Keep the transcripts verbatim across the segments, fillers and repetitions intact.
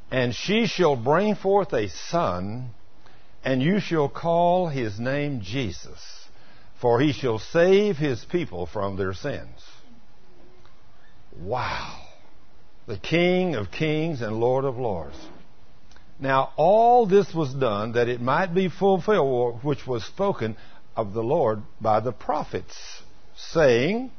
And she shall bring forth a son, and you shall call his name Jesus, for he shall save his people from their sins. Wow. The King of kings and Lord of lords. Now, all this was done that it might be fulfilled, which was spoken of the Lord by the prophets, saying,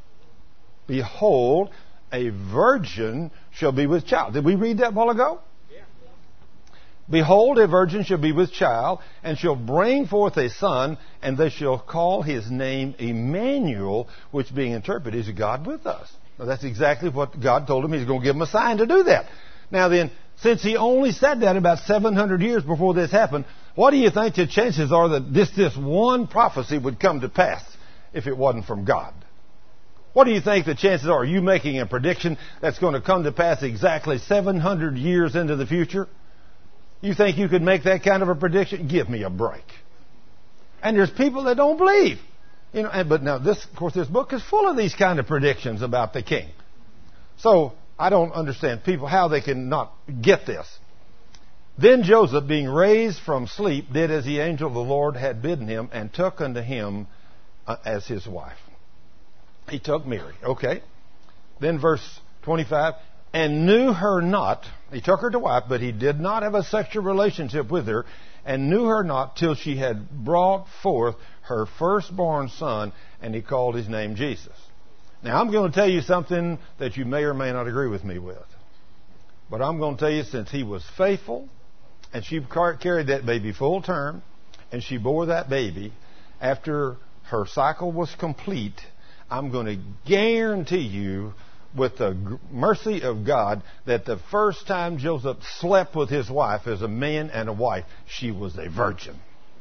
Behold, a virgin shall be with child. Did we read that a while ago? Yeah. Behold, a virgin shall be with child, and shall bring forth a son, and they shall call his name Emmanuel, which being interpreted is God with us. Now, that's exactly what God told him. He's going to give him a sign to do that. Now then, since he only said that about seven hundred years before this happened, what do you think the chances are that this, this one prophecy would come to pass if it wasn't from God? What do you think the chances are? Are you making a prediction that's going to come to pass exactly seven hundred years into the future? You think you could make that kind of a prediction? Give me a break. And there's people that don't believe. You know, and, but now this, of course, this book is full of these kind of predictions about the king. So I don't understand people how they can not get this. Then Joseph, being raised from sleep, did as the angel of the Lord had bidden him, and took unto him uh, as his wife. He took Mary. Okay. Then verse twenty-five, and knew her not. He took her to wife, but he did not have a sexual relationship with her, and knew her not till she had brought forth her firstborn son, and he called his name Jesus. Now, I'm going to tell you something that you may or may not agree with me with. But I'm going to tell you, since he was faithful, and she carried that baby full term, and she bore that baby, after her cycle was complete, I'm going to guarantee you, with the mercy of God, that the first time Joseph slept with his wife as a man and a wife, she was a virgin.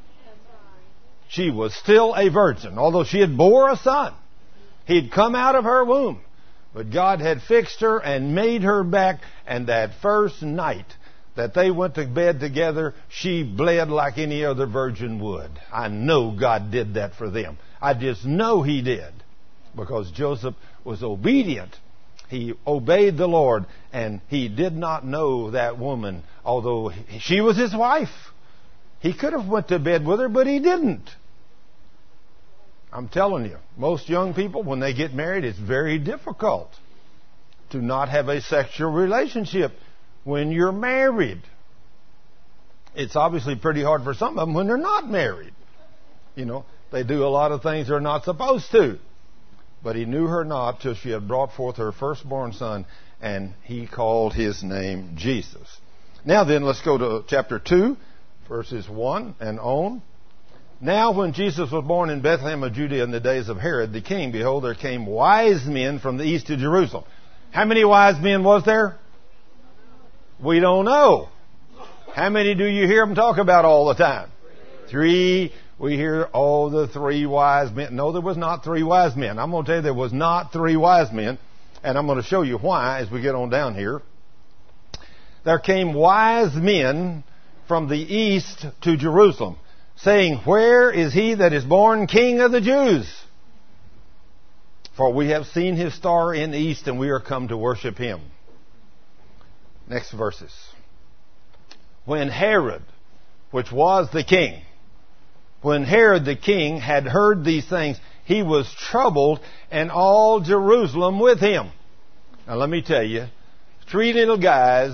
She was still a virgin, although she had bore a son. He'd come out of her womb. But God had fixed her and made her back, and that first night that they went to bed together, she bled like any other virgin would. I know God did that for them. I just know He did, because Joseph was obedient. He obeyed the Lord, and he did not know that woman, although she was his wife. He could have went to bed with her, but he didn't. I'm telling you, most young people, when they get married, it's very difficult to not have a sexual relationship when you're married. It's obviously pretty hard for some of them when they're not married. You know, they do a lot of things they're not supposed to. But he knew her not till she had brought forth her firstborn son, and he called his name Jesus. Now then, let's go to chapter two, verses one and on. Now when Jesus was born in Bethlehem of Judea in the days of Herod the king, behold, there came wise men from the east to Jerusalem. How many wise men was there? We don't know. How many do you hear them talk about all the time? Three. We hear, oh, the three wise men. No, there was not three wise men. I'm going to tell you there was not three wise men. And I'm going to show you why as we get on down here. There came wise men from the east to Jerusalem, saying, where is he that is born King of the Jews? For we have seen his star in the east, and we are come to worship him. Next verses. When Herod, which was the king, when Herod the king had heard these things, he was troubled, and all Jerusalem with him. Now let me tell you, three little guys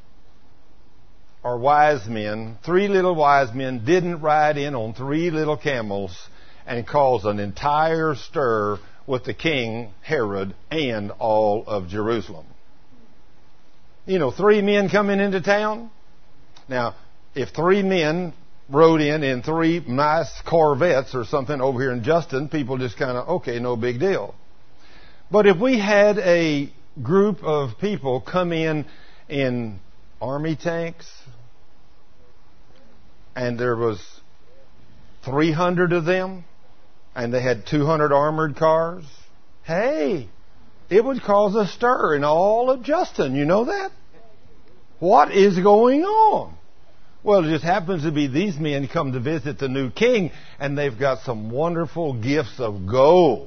are wise men. Three little wise men didn't ride in on three little camels and cause an entire stir with the king, Herod, and all of Jerusalem. You know, three men coming into town. Now, if three men rode in in three nice Corvettes or something over here in Justin, people just kind of, okay, no big deal. But if we had a group of people come in in army tanks, and there was three hundred of them, and they had two hundred armored cars, hey, it would cause a stir in all of Justin. You know that? What is going on? Well, it just happens to be these men come to visit the new king, and they've got some wonderful gifts of gold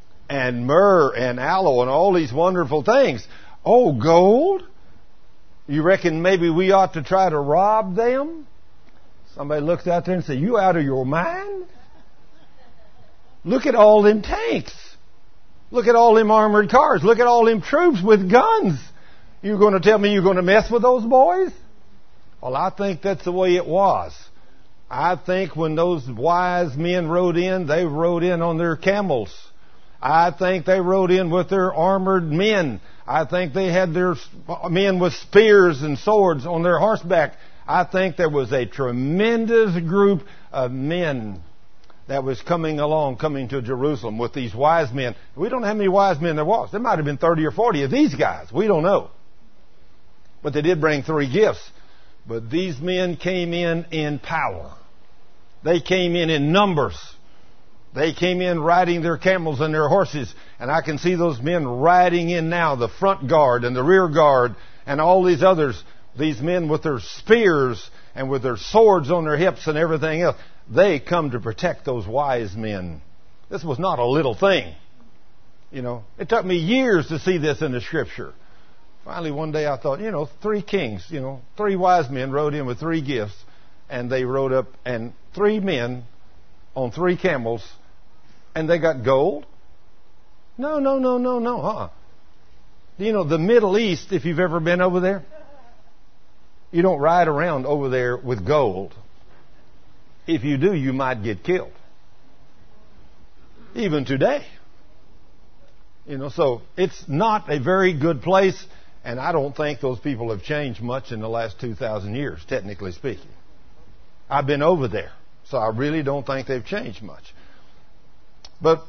and myrrh and aloe and all these wonderful things. Oh, gold? You reckon maybe we ought to try to rob them? Somebody looks out there and says, you out of your mind? Look at all them tanks. Look at all them armored cars. Look at all them troops with guns. You going to tell me you're going to mess with those boys? Well, I think that's the way it was. I think when those wise men rode in, they rode in on their camels. I think they rode in with their armored men. I think they had their men with spears and swords on their horseback. I think there was a tremendous group of men that was coming along, coming to Jerusalem with these wise men. We don't know how many wise men there was. There might have been thirty or forty of these guys. We don't know. But they did bring three gifts. But these men came in in power. They came in in numbers. They came in riding their camels and their horses. And I can see those men riding in now, the front guard and the rear guard and all these others. These men with their spears and with their swords on their hips and everything else. They come to protect those wise men. This was not a little thing. You know, it took me years to see this in the Scripture. Finally, one day I thought, you know, three kings, you know, three wise men rode in with three gifts. And they rode up, and three men on three camels, and they got gold? No, no, no, no, no. Uh-uh. You know, the Middle East, if you've ever been over there, you don't ride around over there with gold. If you do, you might get killed. Even today. You know, so it's not a very good place, and I don't think those people have changed much in the last two thousand years, technically speaking. I've been over there, so I really don't think they've changed much. But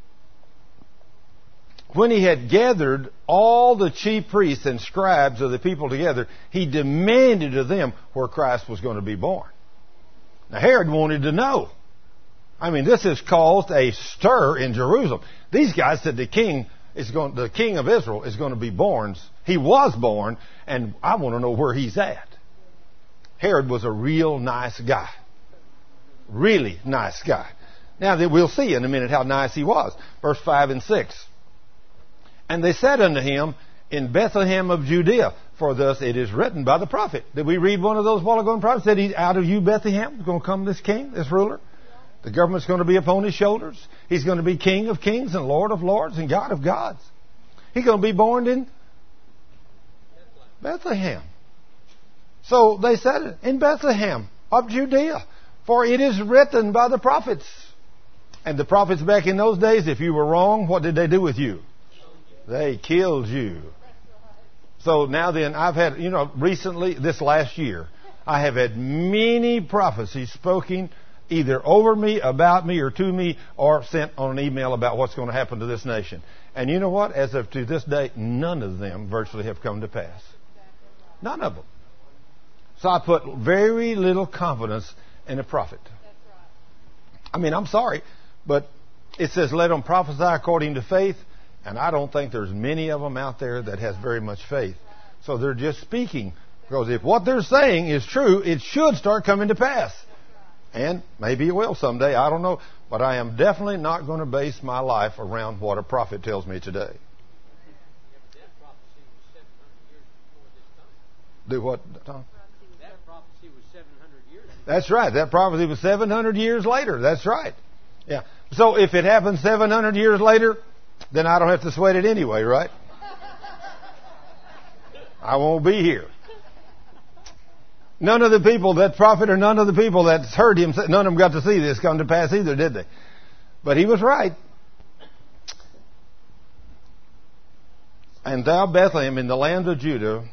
when he had gathered all the chief priests and scribes of the people together, he demanded of them where Christ was going to be born. Now, Herod wanted to know. I mean, this has caused a stir in Jerusalem. These guys said the king is going, the king of Israel is going to be born. He was born, and I want to know where he's at. Herod was a real nice guy. Really nice guy. Now, we'll see in a minute how nice he was. Verse five and six. And they said unto him, in Bethlehem of Judea, for thus it is written by the prophet. Did we read one of those while ago in prophets? Said, he, out of you, Bethlehem, is going to come this king, this ruler. The government's going to be upon his shoulders. He's going to be King of kings and Lord of lords and God of gods. He's going to be born in Bethlehem. So they said, in Bethlehem of Judea, for it is written by the prophets. And the prophets back in those days, if you were wrong, what did they do with you? They killed you. So now then, I've had, you know, recently, this last year, I have had many prophecies spoken either over me, about me, or to me, or sent on an email about what's going to happen to this nation. And you know what? As of to this day, none of them virtually have come to pass. None of them. So I put very little confidence in a prophet. I mean, I'm sorry, but it says, let them prophesy according to faith. And I don't think there's many of them out there that has very much faith. So they're just speaking. Because if what they're saying is true, it should start coming to pass. And maybe it will someday. I don't know. But I am definitely not going to base my life around what a prophet tells me today. Do what, Tom? That prophecy was seven hundred years ago. That's right. That prophecy was seven hundred years later. That's right. Yeah. So if it happens seven hundred years later, then I don't have to sweat it anyway, right? I won't be here. None of the people, that prophet or none of the people that heard him, none of them got to see this come to pass either, did they? But he was right. And thou, Bethlehem, in the land of Judah,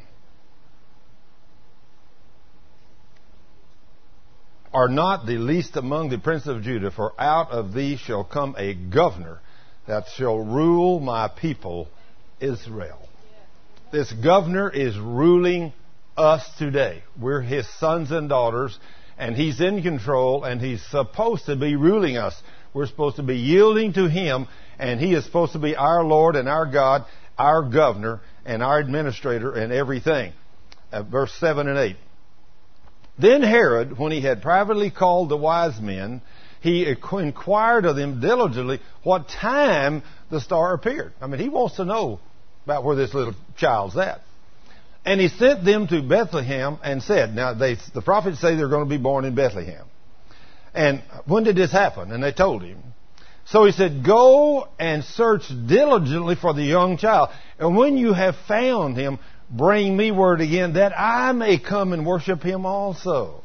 are not the least among the princes of Judah, for out of thee shall come a governor that shall rule my people Israel. This governor is ruling us today. We're his sons and daughters, and he's in control, and he's supposed to be ruling us. We're supposed to be yielding to him, and he is supposed to be our Lord and our God, our governor and our administrator and everything. Uh, verse seven and eight. Then Herod, when he had privately called the wise men, he inquired of them diligently what time the star appeared. I mean, he wants to know about where this little child's at. And he sent them to Bethlehem and said, now they, the prophets say they're going to be born in Bethlehem. And when did this happen? And they told him. So he said, go and search diligently for the young child. And when you have found him, bring me word again that I may come and worship him also.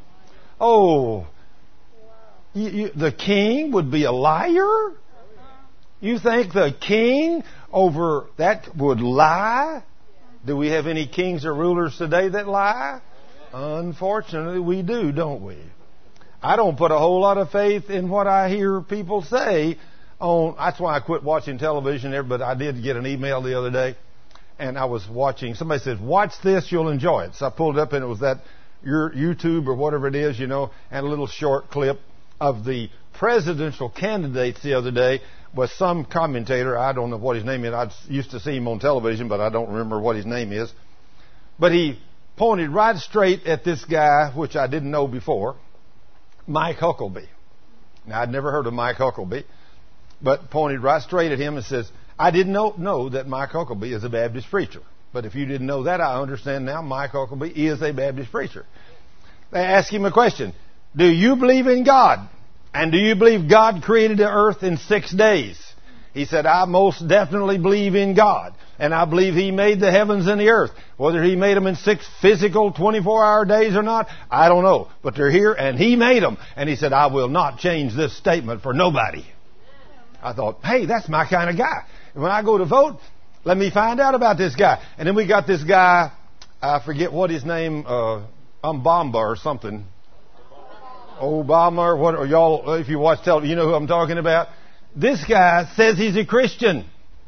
Oh, you, you, the king would be a liar? You think the king over that would lie? Do we have any kings or rulers today that lie? Unfortunately, we do, don't we? I don't put a whole lot of faith in what I hear people say. On that's why I quit watching television there, but I did get an email the other day, and I was watching, somebody says, watch this, you'll enjoy it. So I pulled it up, and it was that your YouTube or whatever it is, you know, and a little short clip of the presidential candidates the other day was some commentator. I don't know what his name is. I used to see him on television, but I don't remember what his name is. But he pointed right straight at this guy, which I didn't know before, Mike Huckabee. Now, I'd never heard of Mike Huckabee, but pointed right straight at him and says, I didn't know, know that Mike Huckabee is a Baptist preacher. But if you didn't know that, I understand now Mike Huckabee is a Baptist preacher. They asked him a question. Do you believe in God? And do you believe God created the earth in six days? He said, I most definitely believe in God. And I believe He made the heavens and the earth. Whether He made them in six physical twenty-four hour days or not, I don't know. But they're here and He made them. And he said, I will not change this statement for nobody. I thought, hey, that's my kind of guy. When I go to vote, let me find out about this guy. And then we got this guy, I forget what his name, uh, Umbamba or something. Obama or what, or y'all, if you watch television, you know who I'm talking about. This guy says he's a Christian.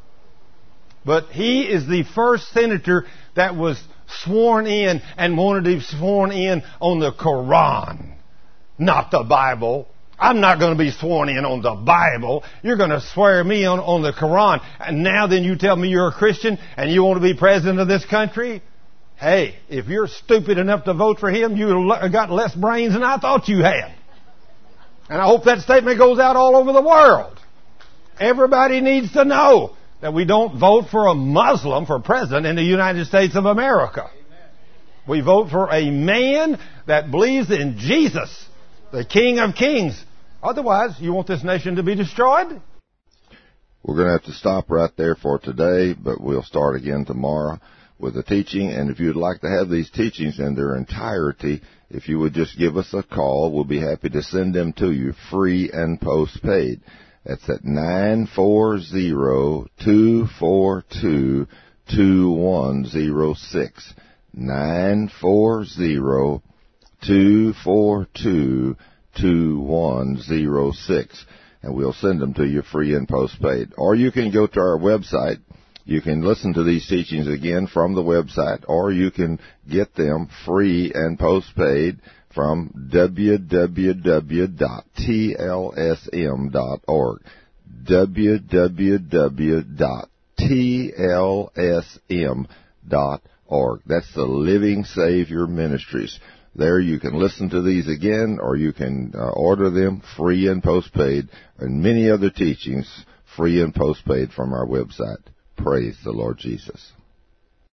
But he is the first senator that was sworn in and wanted to be sworn in on the Quran, not the Bible. I'm not going to be sworn in on the Bible. You're going to swear me on, on the Quran. And now then you tell me you're a Christian and you want to be president of this country? Hey, if you're stupid enough to vote for him, you got less brains than I thought you had. And I hope that statement goes out all over the world. Everybody needs to know that we don't vote for a Muslim for president in the United States of America. We vote for a man that believes in Jesus, the King of Kings. Otherwise, you want this nation to be destroyed? We're going to have to stop right there for today, but we'll start again tomorrow with the teaching. And if you'd like to have these teachings in their entirety, if you would just give us a call, we'll be happy to send them to you free and postpaid. That's at nine four zero, two four two, two one zero six. nine four zero, two four two, two one zero six. And we'll send them to you free and postpaid. Or you can go to our website. You can listen to these teachings again from the website, or you can get them free and postpaid from w w w dot t l s m dot org. w w w dot t l s m dot org. That's the Living Savior Ministries. There you can listen to these again, or you can uh, order them free and postpaid, and many other teachings free and postpaid from our website. Praise the Lord Jesus.